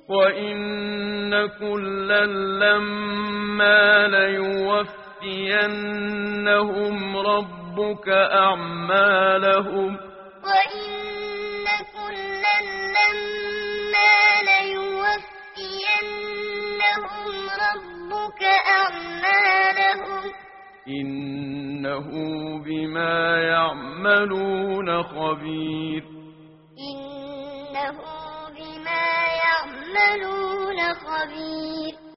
وإن كلا لما ليوفينهم ربك أعمالهم وإن كلا لما ليوفينهم ربك أعمالهم إنه بما يعملون خبير إنه بما يعملون خبير